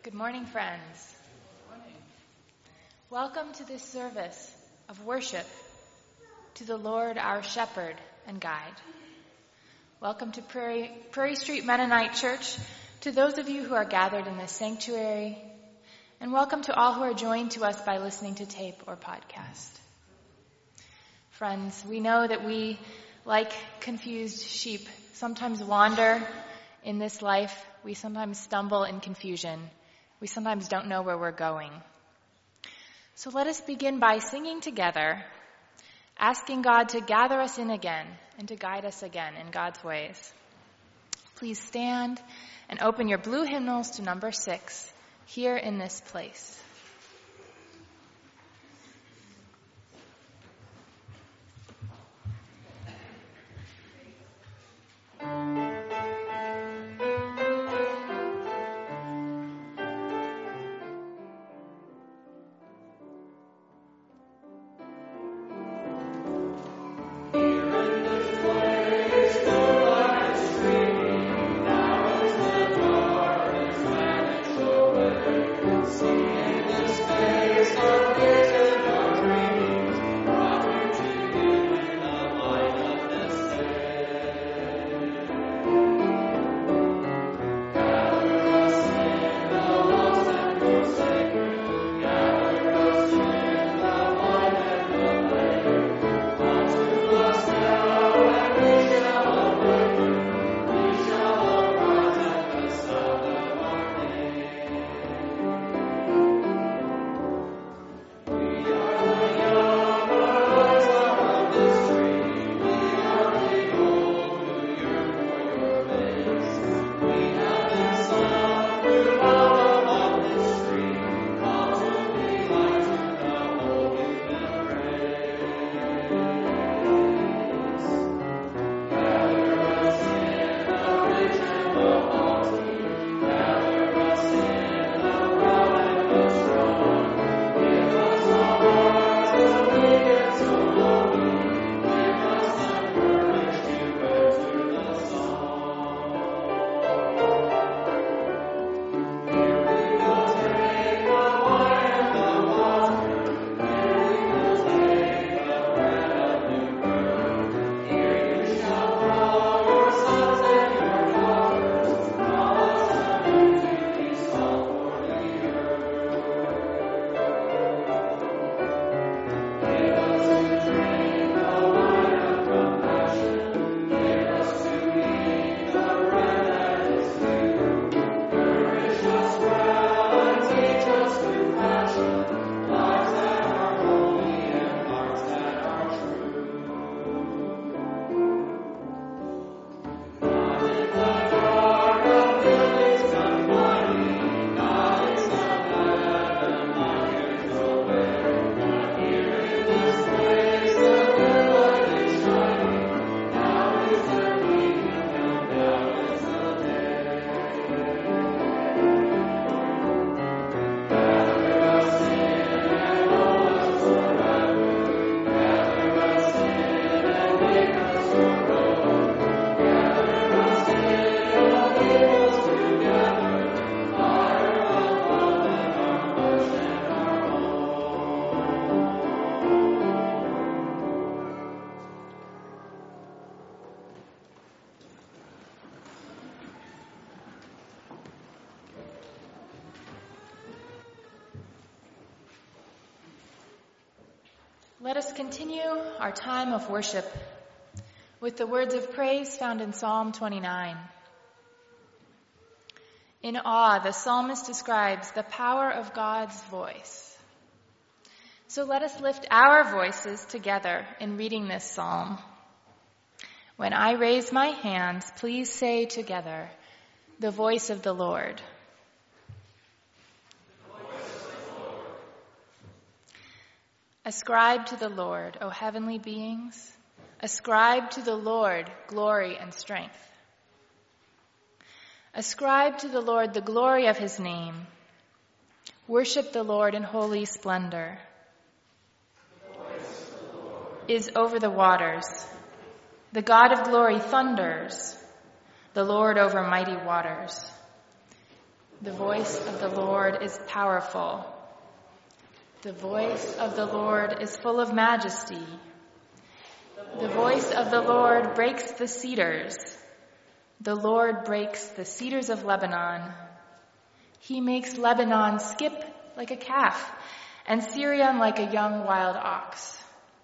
Good morning, friends. Good morning. Welcome to this service of worship to the Lord, our shepherd and guide. Welcome to Prairie Street Mennonite Church, to those of you who are gathered in this sanctuary, and welcome to all who are joined to us by listening to tape or podcast. Friends, we know that we, like confused sheep, sometimes wander in this life. We sometimes stumble in confusion. We sometimes don't know where we're going. So let us begin by singing together, asking God to gather us in again and to guide us again in God's ways. Please stand and open your blue hymnals to number 6, Here in This Place. Let us continue our time of worship with the words of praise found in Psalm 29. In awe, the psalmist describes the power of God's voice. So let us lift our voices together in reading this psalm. When I raise my hands, please say together, the voice of the Lord. Ascribe to the Lord, O heavenly beings. Ascribe to the Lord glory and strength. Ascribe to the Lord the glory of his name. Worship the Lord in holy splendor. The voice of the Lord is over the waters. The God of glory thunders. The Lord over mighty waters. The voice of the Lord is powerful. The voice of the Lord is full of majesty. The voice of the Lord breaks the cedars. The Lord breaks the cedars of Lebanon. He makes Lebanon skip like a calf, and Syrian like a young wild ox.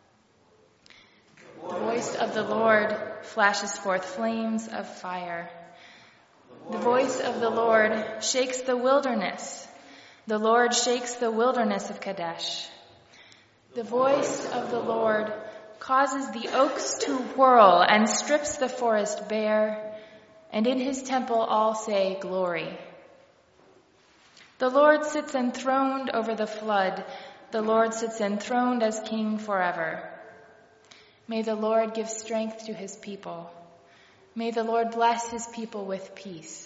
The voice of the Lord flashes forth flames of fire. The voice of the Lord shakes the wilderness. The Lord shakes the wilderness of Kadesh. The voice of the Lord causes the oaks to whirl and strips the forest bare, and in his temple all say, "Glory." The Lord sits enthroned over the flood. The Lord sits enthroned as king forever. May the Lord give strength to his people. May the Lord bless his people with peace.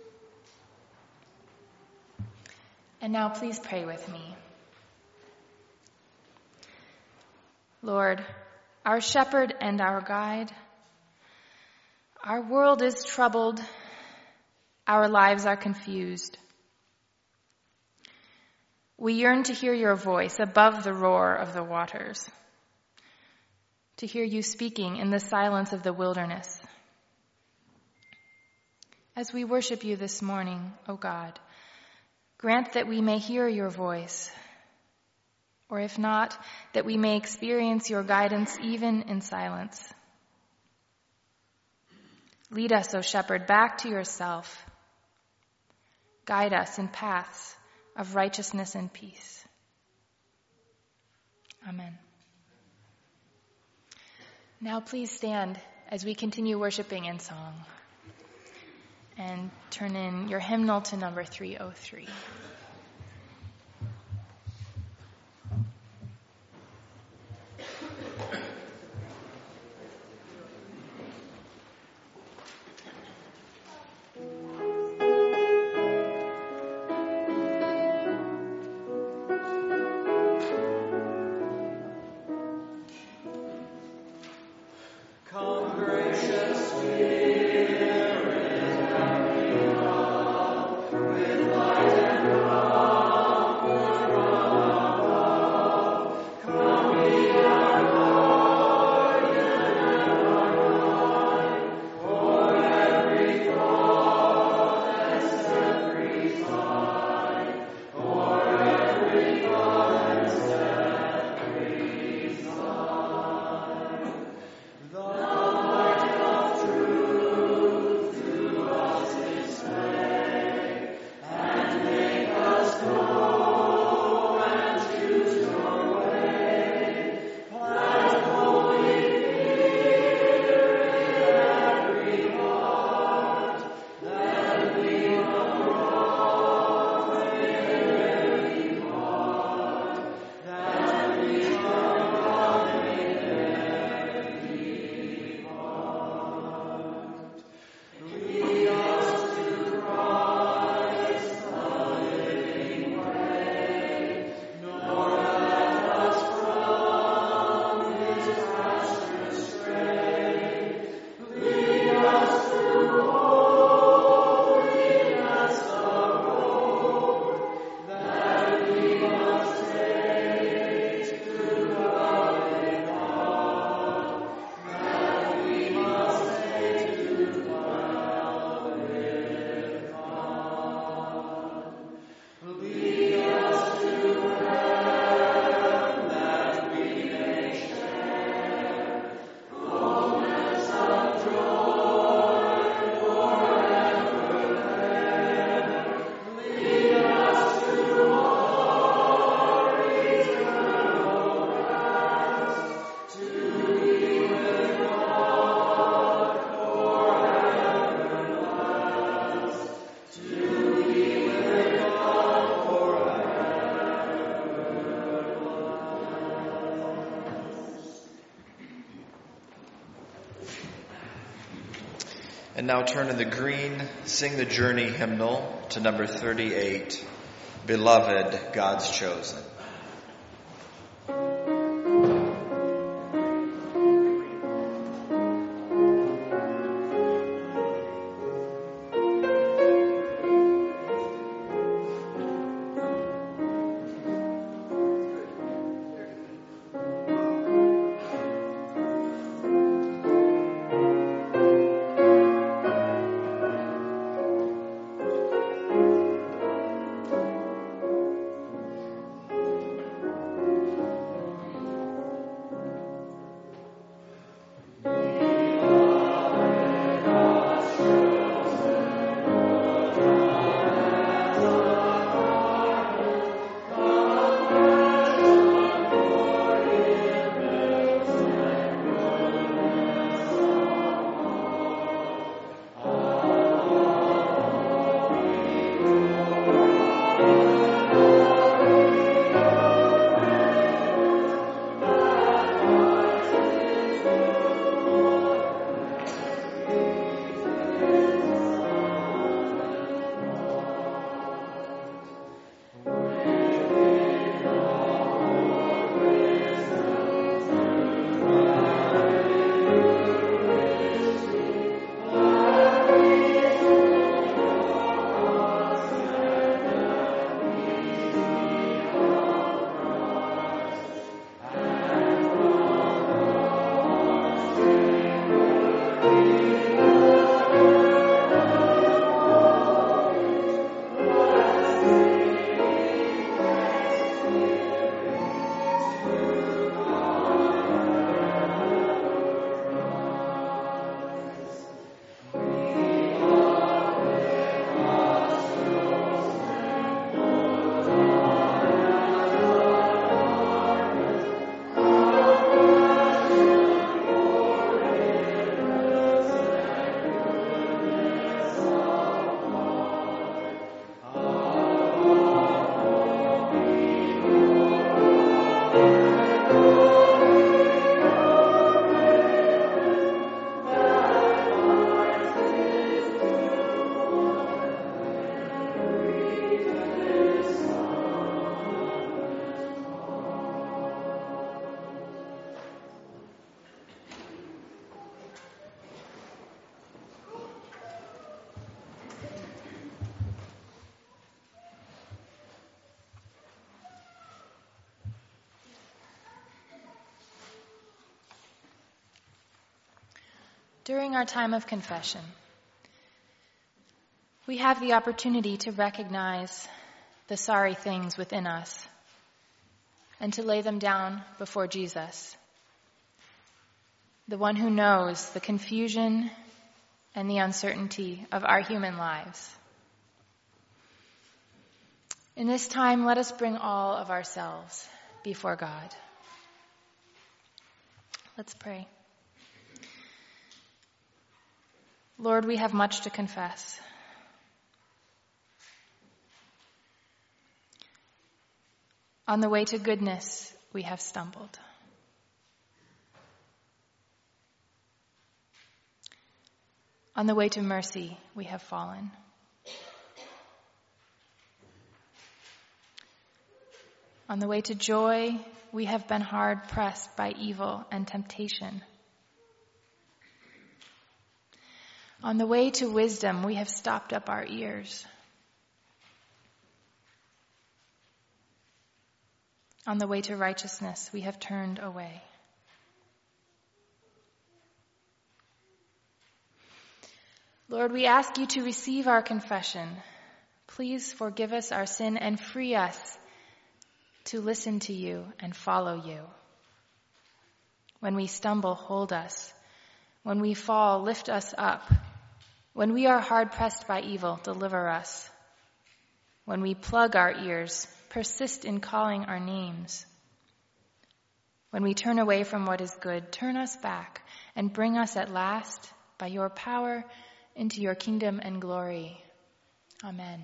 And now please pray with me. Lord, our shepherd and our guide, our world is troubled. Our lives are confused. We yearn to hear your voice above the roar of the waters, to hear you speaking in the silence of the wilderness. As we worship you this morning, O God, grant that we may hear your voice, or if not, that we may experience your guidance even in silence. Lead us, O Shepherd, back to yourself. Guide us in paths of righteousness and peace. Amen. Now please stand as we continue worshiping in song. And turn in your hymnal to number 303. And now turn in the green, sing the Journey hymnal to number 38, Beloved, God's Chosen. During our time of confession, we have the opportunity to recognize the sorry things within us and to lay them down before Jesus, the one who knows the confusion and the uncertainty of our human lives. In this time, let us bring all of ourselves before God. Let's pray. Lord, we have much to confess. On the way to goodness, we have stumbled. On the way to mercy, we have fallen. On the way to joy, we have been hard pressed by evil and temptation. On the way to wisdom, we have stopped up our ears. On the way to righteousness, we have turned away. Lord, we ask you to receive our confession. Please forgive us our sin and free us to listen to you and follow you. When we stumble, hold us. When we fall, lift us up. When we are hard pressed by evil, deliver us. When we plug our ears, persist in calling our names. When we turn away from what is good, turn us back and bring us at last, by your power, into your kingdom and glory. Amen.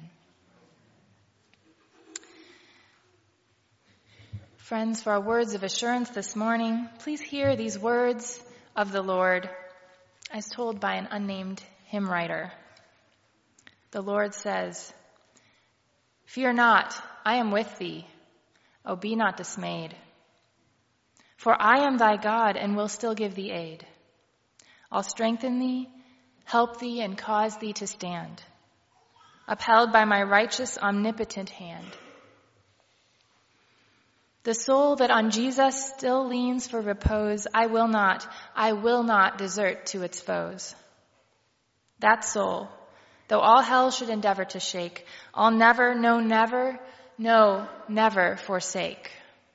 Friends, for our words of assurance this morning, please hear these words of the Lord as told by an unnamed hymn writer. The Lord says, "Fear not, I am with thee. O be not dismayed. For I am thy God and will still give thee aid. I'll strengthen thee, help thee, and cause thee to stand, upheld by my righteous, omnipotent hand. The soul that on Jesus still leans for repose, I will not desert to its foes. That soul, though all hell should endeavor to shake, I'll never forsake."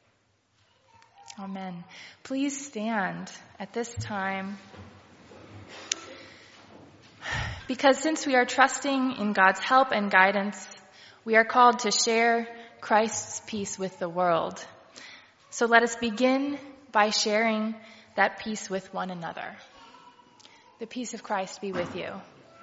Amen. Please stand at this time. Because since we are trusting in God's help and guidance, we are called to share Christ's peace with the world. So let us begin by sharing that peace with one another. The peace of Christ be with you.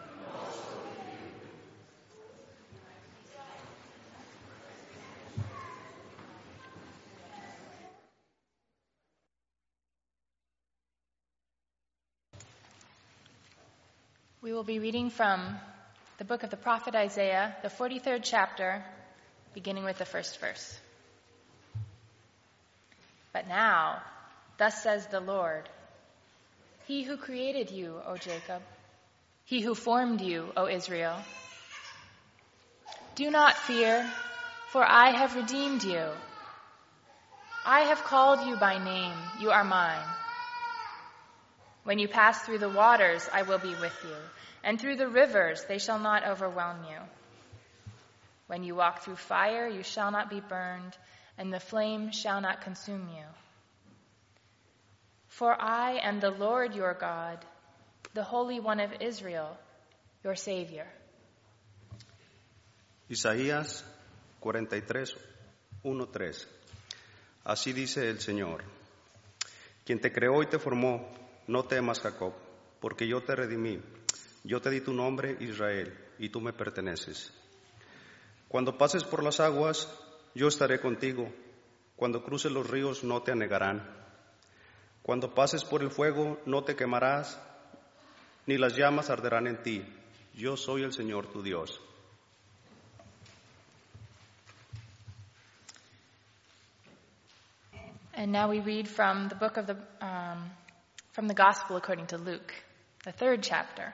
We will be reading from the book of the prophet Isaiah, the 43rd chapter, beginning with the first verse. "But now, thus says the Lord, He who created you, O Jacob, He who formed you, O Israel, do not fear, for I have redeemed you. I have called you by name, you are mine. When you pass through the waters, I will be with you, and through the rivers, they shall not overwhelm you. When you walk through fire, you shall not be burned, and the flame shall not consume you. For I am the Lord your God, the Holy One of Israel, your Savior." Isaías 43, 1-3. Así dice el Señor: Quien te creó y te formó, no temas, Jacob, porque yo te redimí. Yo te di tu nombre, Israel, y tú me perteneces. Cuando pases por las aguas, yo estaré contigo. Cuando cruces los ríos, no te anegarán. Cuando pases por el fuego, no te quemarás, ni las llamas arderán en ti. Yo soy el Señor tu Dios. And now we read from the book of from the Gospel according to Luke, the 3rd chapter.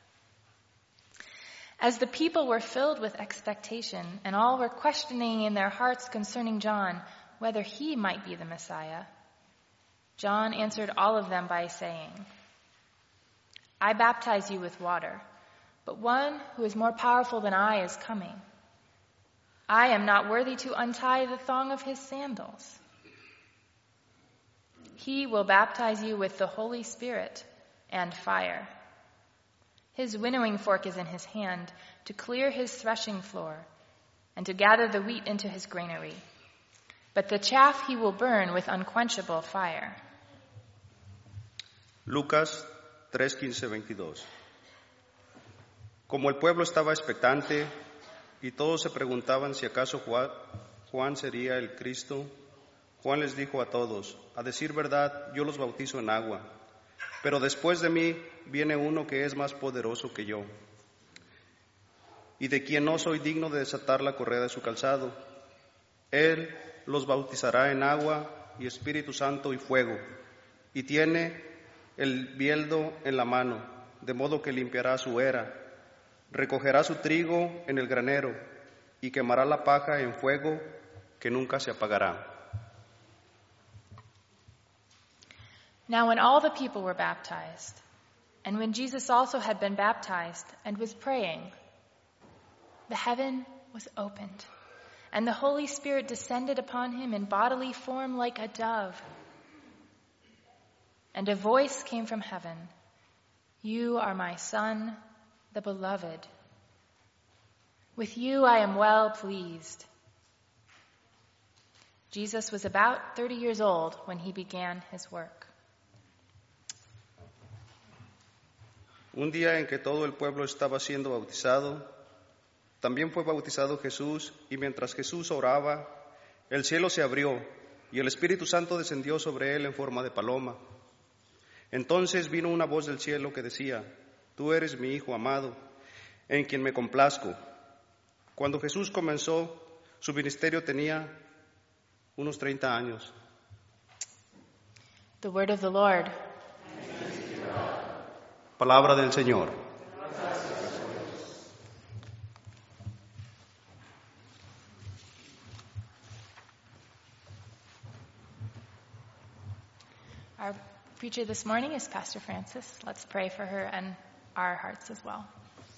As the people were filled with expectation, and all were questioning in their hearts concerning John whether he might be the Messiah, John answered all of them by saying, I baptize you with water, but one who is more powerful than I is coming. I am not worthy to untie the thong of his sandals. He will baptize you with the Holy Spirit and fire. His winnowing fork is in his hand to clear his threshing floor and to gather the wheat into his granary. But the chaff he will burn with unquenchable fire. Lucas 3:15-22. Como el pueblo estaba expectante y todos se preguntaban si acaso Juan sería el Cristo, Juan les dijo a todos: a decir verdad, yo los bautizo en agua, pero después de mí viene uno que es más poderoso que yo, y de quien no soy digno de desatar la correa de su calzado. Él los bautizará en agua y Espíritu Santo y fuego, y tiene el bieldo en la mano, de modo que limpiará su era, recogerá su trigo en el granero y quemará la paja en fuego que nunca se apagará. Now when all the people were baptized, and when Jesus also had been baptized and was praying, the heaven was opened, and the Holy Spirit descended upon him in bodily form like a dove. And a voice came from heaven, "You are my Son, the Beloved. With you I am well pleased." Jesus was about 30 years old when he began his work. Un día en que todo el pueblo estaba siendo bautizado, también fue bautizado Jesús, y mientras Jesús oraba, el cielo se abrió y el Espíritu Santo descendió sobre él en forma de paloma. Entonces vino una voz del cielo que decía: Tú eres mi Hijo amado, en quien me complazco. Cuando Jesús comenzó su ministerio tenía unos 30 años. The word of the Lord. Palabra del Señor. Our preacher this morning is Pastor Francis. Let's pray for her and our hearts as well.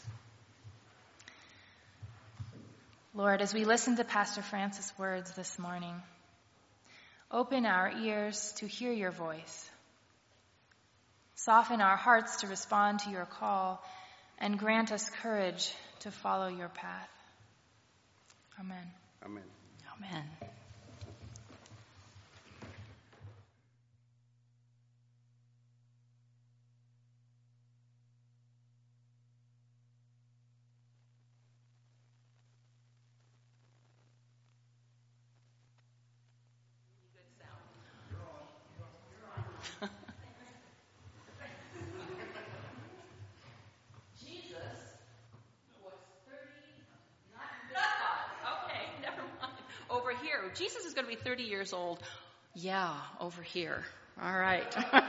Lord, as we listen to Pastor Francis' words this morning, open our ears to hear your voice. Soften our hearts to respond to your call, and grant us courage to follow your path. Amen. Amén. Amen. Jesus is going to be 30 years old. Yeah, over here. All right.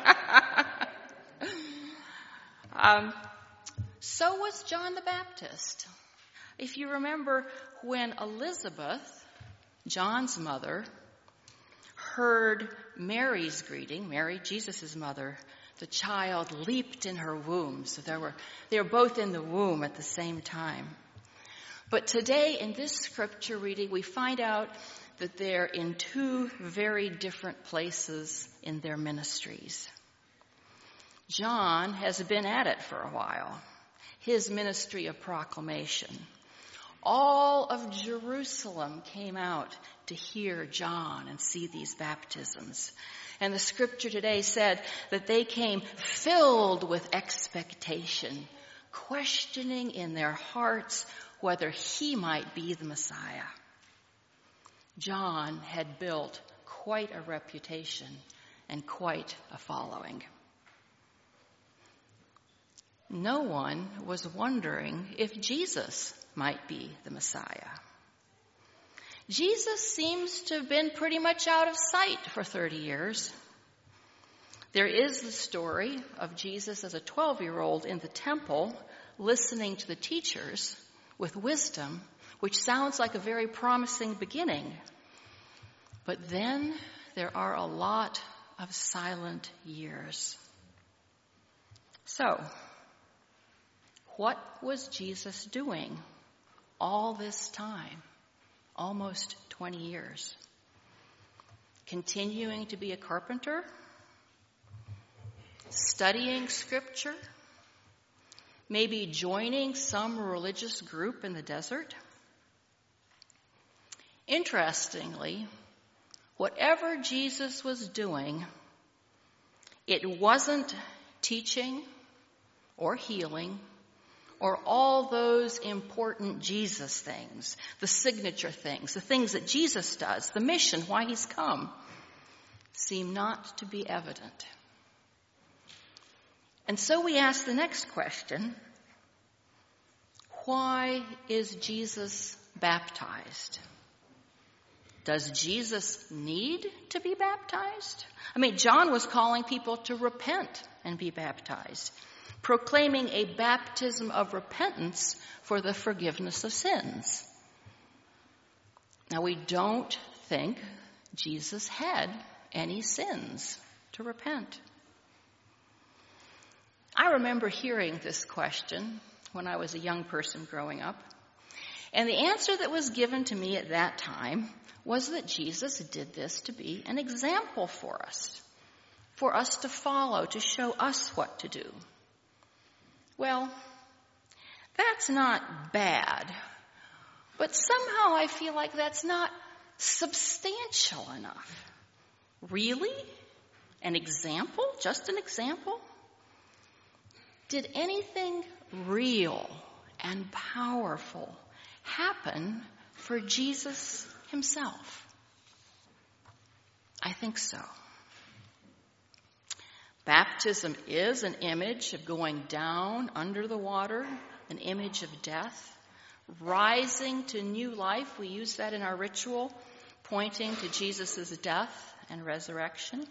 So was John the Baptist. If you remember when Elizabeth, John's mother, heard Mary's greeting, Mary, Jesus' mother, the child leaped in her womb. So they were both in the womb at the same time. But today in this scripture reading, we find out that they're in two very different places in their ministries. John has been at it for a while. His ministry of proclamation. All of Jerusalem came out to hear John and see these baptisms. And the scripture today said that they came filled with expectation, questioning in their hearts whether he might be the Messiah. John had built quite a reputation and quite a following. No one was wondering if Jesus might be the Messiah. Jesus seems to have been pretty much out of sight for 30 years. There is the story of Jesus as a 12-year-old in the temple listening to the teachers with wisdom, which sounds like a very promising beginning. But then there are a lot of silent years. So, what was Jesus doing all this time, almost 20 years? Continuing to be a carpenter? Studying Scripture? Maybe joining some religious group in the desert? Interestingly, whatever Jesus was doing, it wasn't teaching or healing or all those important Jesus things, the signature things, the things that Jesus does, the mission, why he's come, seem not to be evident. And so we ask the next question, why is Jesus baptized? Does Jesus need to be baptized? I mean, John was calling people to repent and be baptized, proclaiming a baptism of repentance for the forgiveness of sins. Now, we don't think Jesus had any sins to repent. I remember hearing this question when I was a young person growing up, and the answer that was given to me at that time was that Jesus did this to be an example for us to follow, to show us what to do. Well, that's not bad, but somehow I feel like that's not substantial enough. Really? An example? Just an example? Did anything real and powerful happen for Jesus himself? I think so. Baptism is an image of going down under the water, an image of death, rising to new life. We use that in our ritual, pointing to Jesus' death and resurrection.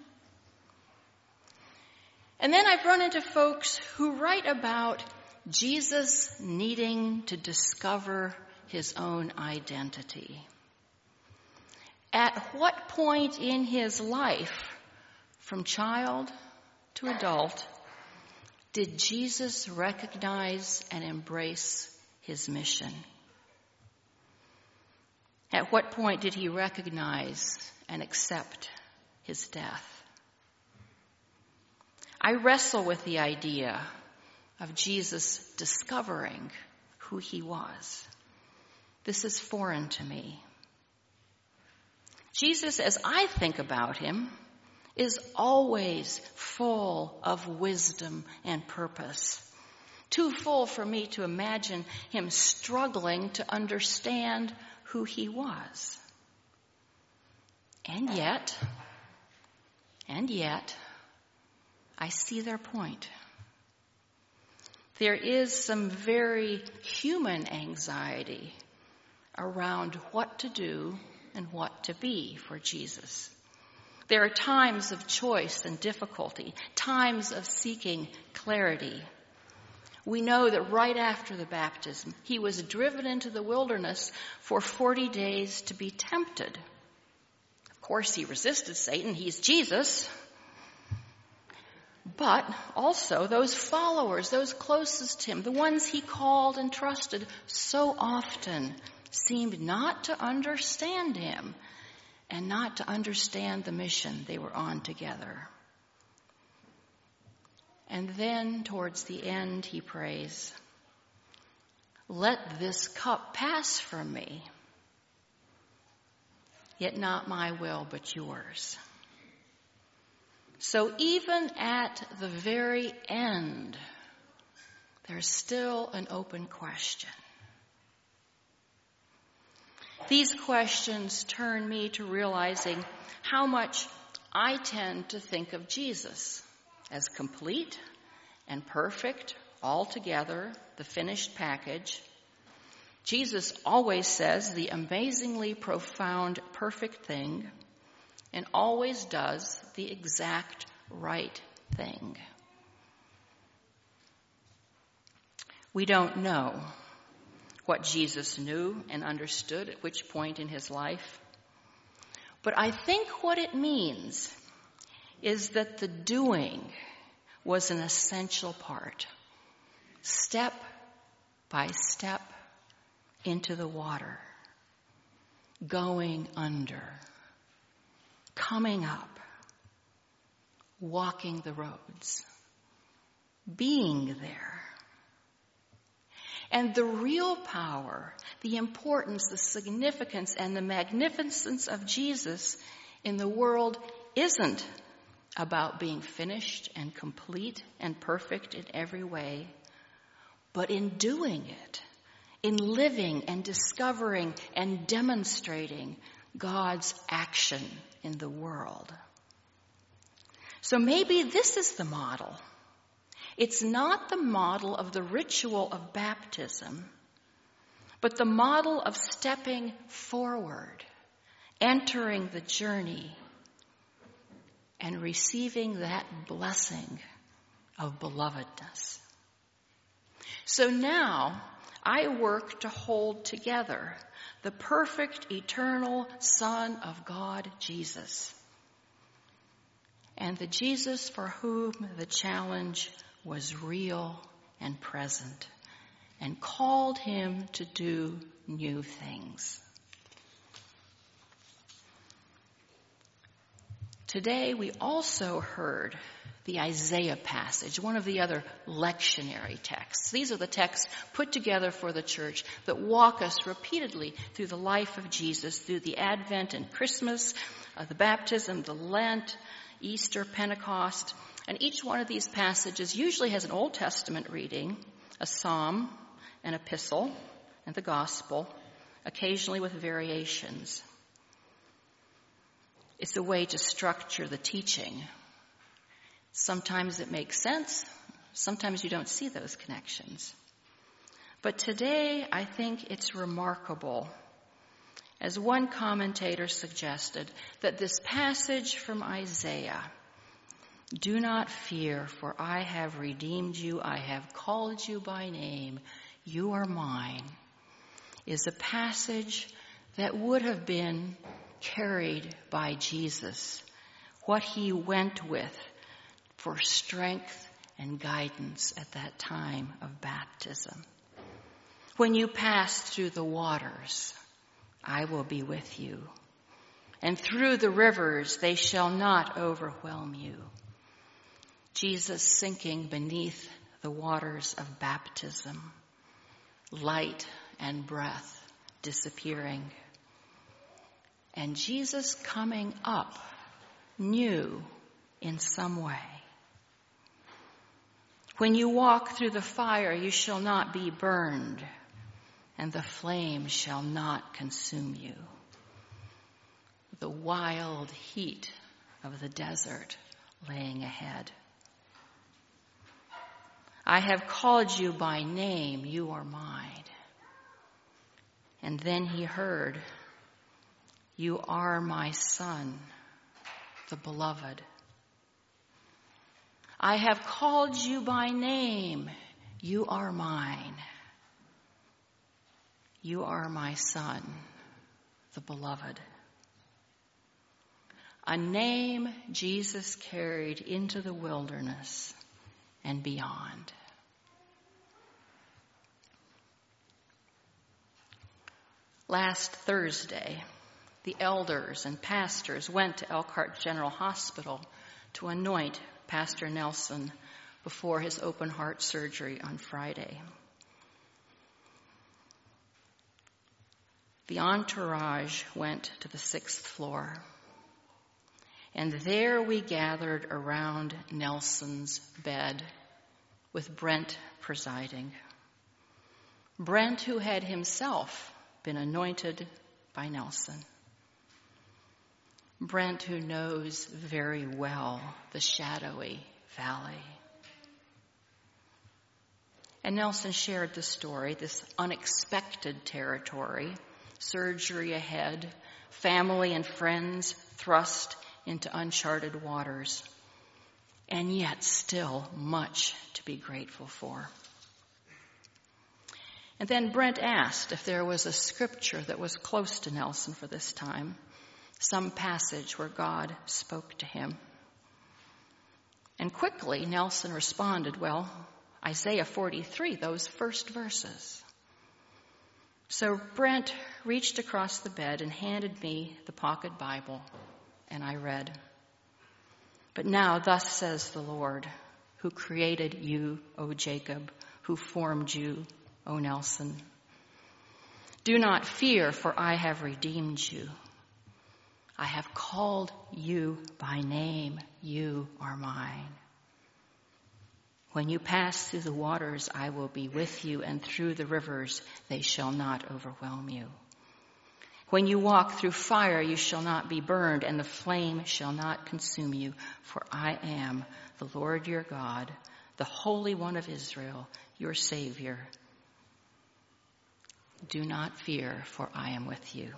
And then I've run into folks who write about Jesus needing to discover his own identity. At what point in his life, from child to adult, did Jesus recognize and embrace his mission? At what point did he recognize and accept his death? I wrestle with the idea of Jesus discovering who he was. This is foreign to me. Jesus, as I think about him, is always full of wisdom and purpose. Too full for me to imagine him struggling to understand who he was. And yet, I see their point. There is some very human anxiety around what to do and what to be for Jesus. There are times of choice and difficulty, times of seeking clarity. We know that right after the baptism, he was driven into the wilderness for 40 days to be tempted. Of course, he resisted Satan. He's Jesus. But also those followers, those closest to him, the ones he called and trusted so often, seemed not to understand him and not to understand the mission they were on together. And then towards the end he prays, "Let this cup pass from me, yet not my will but yours." So even at the very end, there's still an open question. These questions turn me to realizing how much I tend to think of Jesus as complete and perfect, altogether, the finished package. Jesus always says the amazingly profound, perfect thing, and always does the exact right thing. We don't know what Jesus knew and understood at which point in his life. But I think what it means is that the doing was an essential part, step by step into the water, going under, coming up, walking the roads, being there. And the real power, the importance, the significance, and the magnificence of Jesus in the world isn't about being finished and complete and perfect in every way, but in doing it, in living and discovering and demonstrating God's action in the world. So maybe this is the model. It's not the model of the ritual of baptism, but the model of stepping forward, entering the journey, and receiving that blessing of belovedness. So now I work to hold together the perfect, eternal Son of God, Jesus, and the Jesus for whom the challenge was real and present, and called him to do new things. Today we also heard the Isaiah passage, one of the other lectionary texts. These are the texts put together for the church that walk us repeatedly through the life of Jesus, through the Advent and Christmas, the baptism, the Lent, Easter, Pentecost. And each one of these passages usually has an Old Testament reading, a psalm, an epistle, and the gospel, occasionally with variations. It's a way to structure the teaching. Sometimes it makes sense. Sometimes you don't see those connections. But today, I think it's remarkable, as one commentator suggested, that this passage from Isaiah, "Do not fear, for I have redeemed you. I have called you by name. You are mine," is a passage that would have been carried by Jesus, what he went with for strength and guidance at that time of baptism. "When you pass through the waters, I will be with you. And through the rivers, they shall not overwhelm you." Jesus sinking beneath the waters of baptism, light and breath disappearing. And Jesus coming up new in some way. "When you walk through the fire, you shall not be burned, and the flame shall not consume you." The wild heat of the desert laying ahead. "I have called you by name, you are mine." And then he heard, "You are my Son, the beloved." "I have called you by name, you are mine. You are my Son, the beloved." A name Jesus carried into the wilderness and beyond. Last Thursday, the elders and pastors went to Elkhart General Hospital to anoint Pastor Nelson before his open heart surgery on Friday. The entourage went to the 6th floor, and there we gathered around Nelson's bed with Brent presiding. Brent, who had himself been anointed by Nelson. Brent, who knows very well the shadowy valley. And Nelson shared the story, this unexpected territory, surgery ahead, family and friends thrust into uncharted waters, and yet still much to be grateful for. And then Brent asked if there was a scripture that was close to Nelson for this time, some passage where God spoke to him. And quickly Nelson responded, "Well, Isaiah 43, those first verses. So Brent reached across the bed and handed me the pocket Bible, and I read, "But now thus says the Lord, who created you, O Jacob, who formed you, O Nelson. Do not fear, for I have redeemed you. I have called you by name. You are mine. When you pass through the waters, I will be with you, and through the rivers, they shall not overwhelm you. When you walk through fire, you shall not be burned, and the flame shall not consume you, for I am the Lord your God, the Holy One of Israel, your Savior. Do not fear, for I am with you."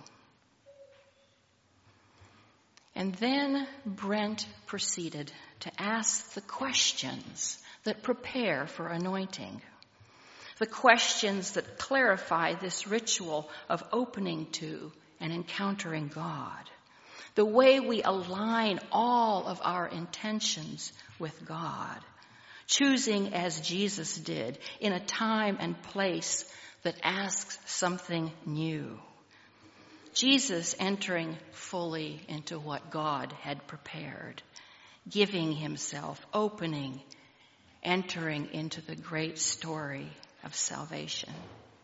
And then Brent proceeded to ask the questions that prepare for anointing, the questions that clarify this ritual of opening to and encountering God, the way we align all of our intentions with God, choosing as Jesus did in a time and place that asks something new. Jesus entering fully into what God had prepared, giving himself, opening, entering into the great story of salvation.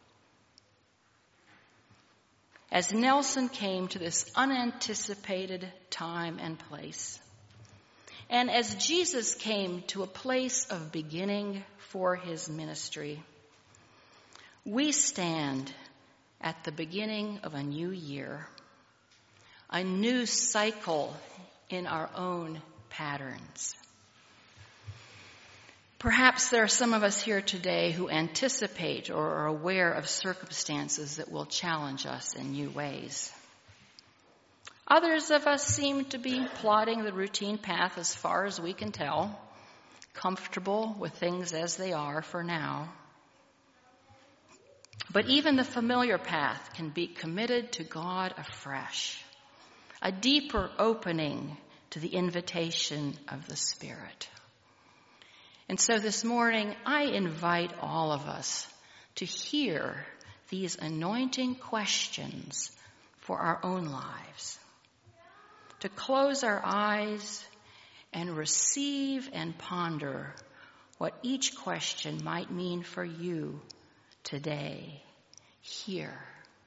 As Nelson came to this unanticipated time and place, and as Jesus came to a place of beginning for his ministry, we stand at the beginning of a new year, a new cycle in our own patterns. Perhaps there are some of us here today who anticipate or are aware of circumstances that will challenge us in new ways. Others of us seem to be plodding the routine path as far as we can tell, comfortable with things as they are for now. But even the familiar path can be committed to God afresh, a deeper opening to the invitation of the Spirit. And so this morning, I invite all of us to hear these anointing questions for our own lives, to close our eyes and receive and ponder what each question might mean for you today, here.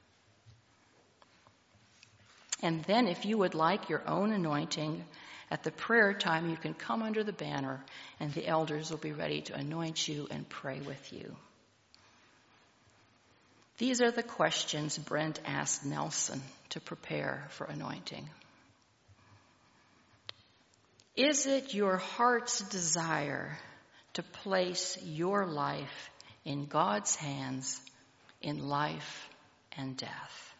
And then if you would like your own anointing, at the prayer time you can come under the banner and the elders will be ready to anoint you and pray with you. These are the questions Brent asked Nelson to prepare for anointing. Is it your heart's desire to place your life in God's hands in life and death?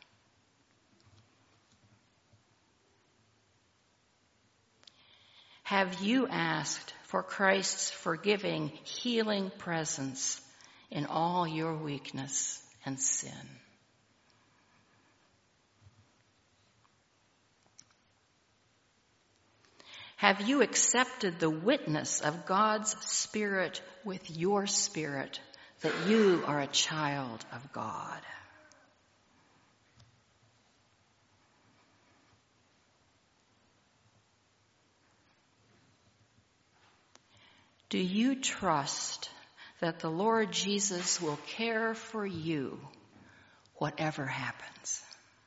Have you asked for Christ's forgiving, healing presence in all your weakness and sin? Have you accepted the witness of God's Spirit with your spirit that you are a child of God? Do you trust that the Lord Jesus will care for you whatever happens?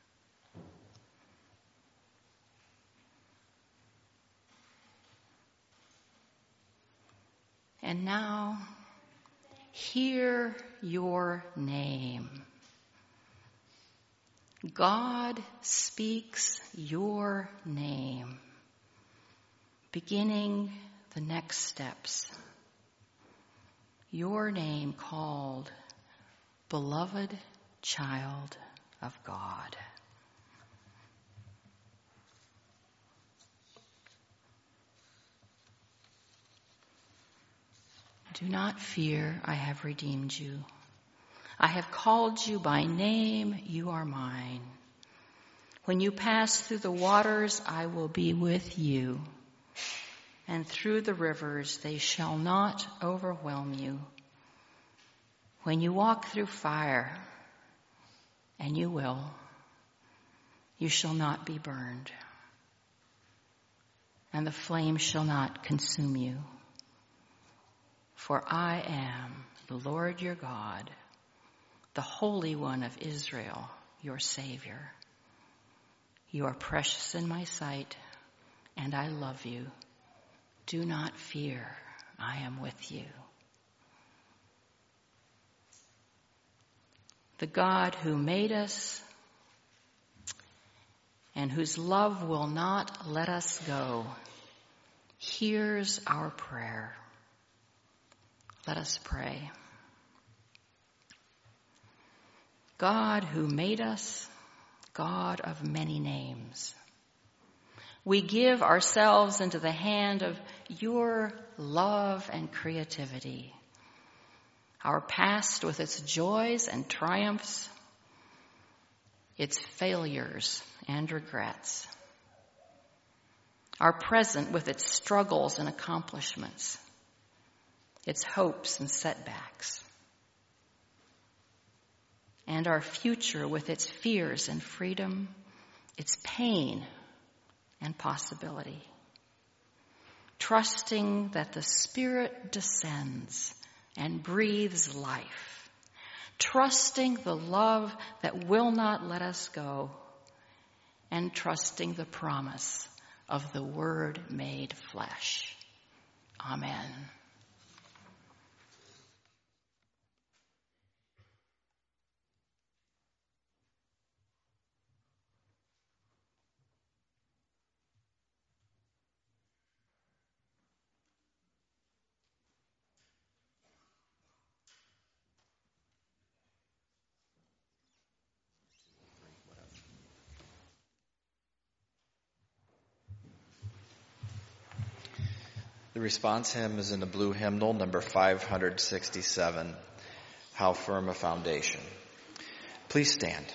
And now, hear your name. God speaks your name, beginning the next steps. Your name called, beloved child of God. Do not fear, I have redeemed you. I have called you by name, you are mine. When you pass through the waters, I will be with you. And through the rivers, they shall not overwhelm you. When you walk through fire, and you will, you shall not be burned, and the flame shall not consume you. For I am the Lord your God, the Holy One of Israel, your Savior. You are precious in my sight, and I love you. Do not fear, I am with you. The God who made us and whose love will not let us go hears our prayer. Let us pray. God who made us, God of many names, we give ourselves into the hand of your love and creativity. Our past with its joys and triumphs, its failures and regrets. Our present with its struggles and accomplishments, its hopes and setbacks. And our future with its fears and freedom, its pain and possibility. Trusting that the Spirit descends and breathes life. Trusting the love that will not let us go. And trusting the promise of the Word made flesh. Amen. The response hymn is in the blue hymnal, number 567, How Firm a Foundation. Please stand.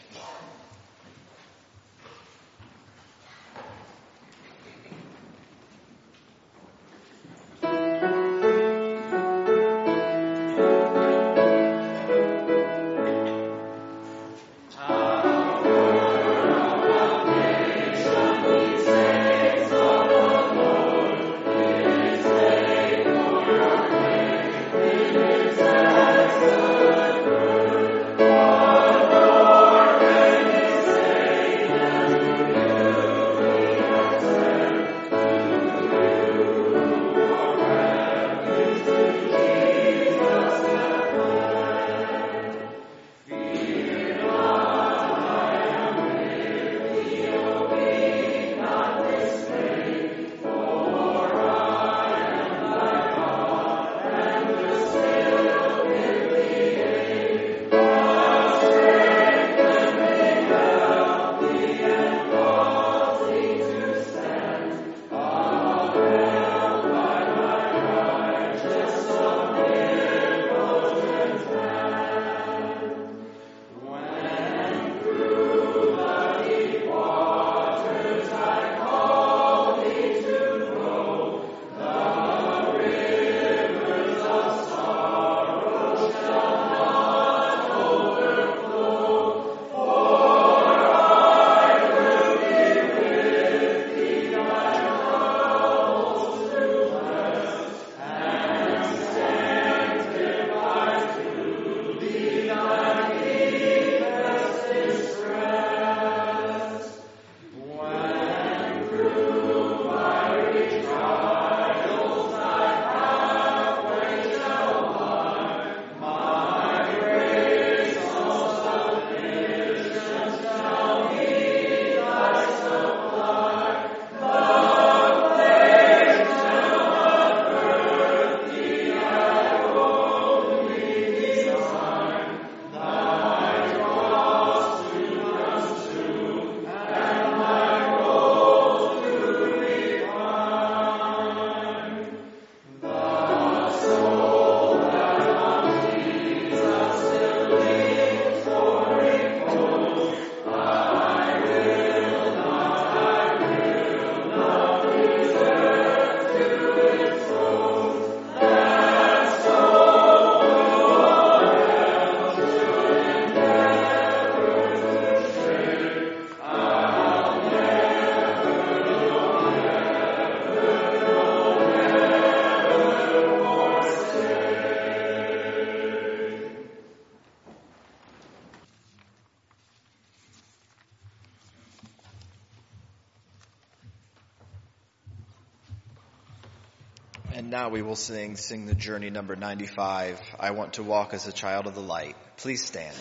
And now we will sing the journey number 95, I Want to Walk as a Child of the Light. Please stand.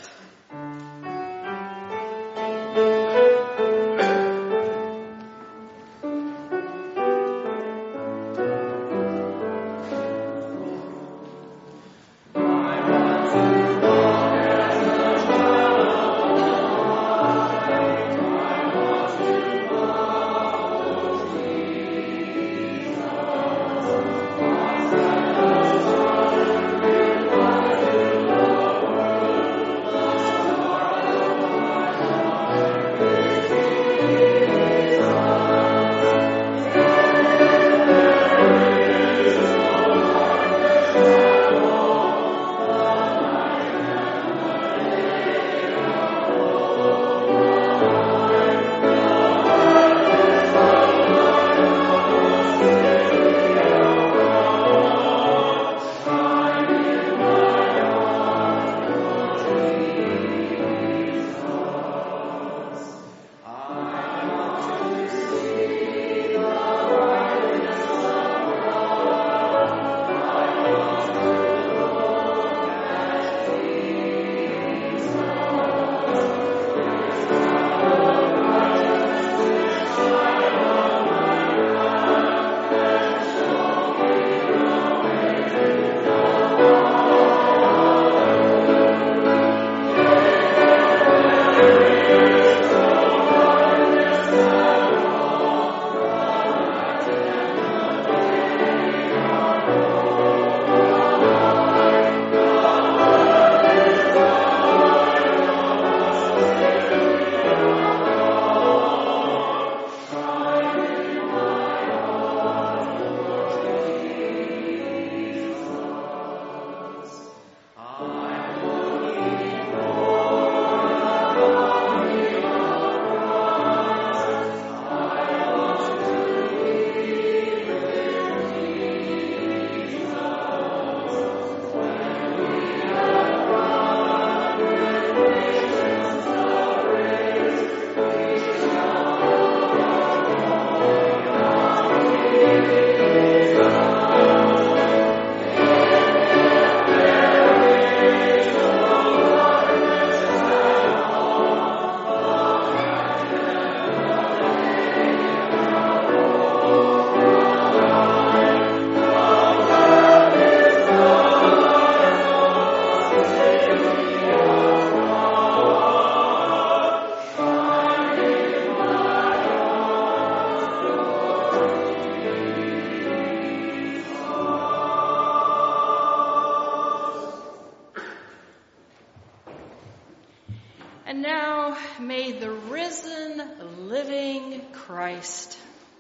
And now may the risen, living Christ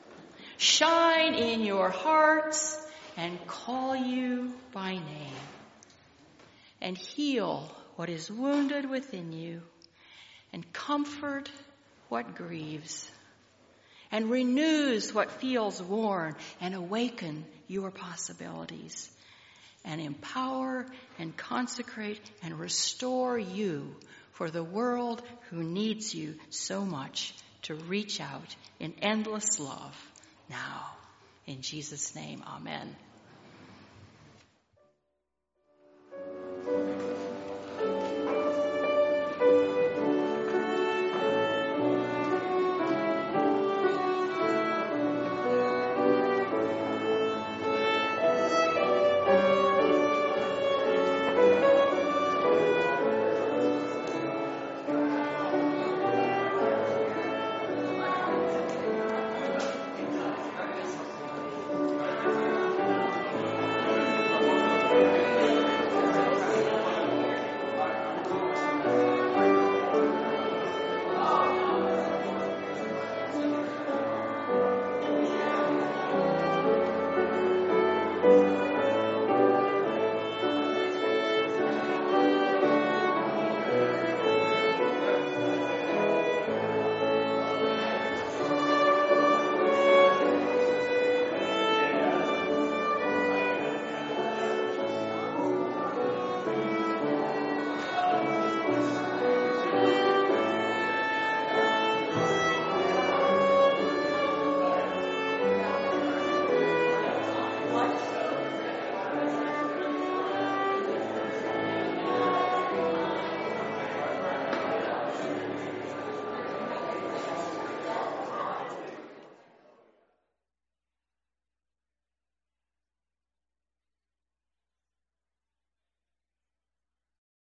shine in your hearts and call you by name, and heal what is wounded within you, and comfort what grieves, and renews what feels worn, and awaken your possibilities, and empower and consecrate and restore you for the world who needs you so much to reach out in endless love now. In Jesus' name, amen.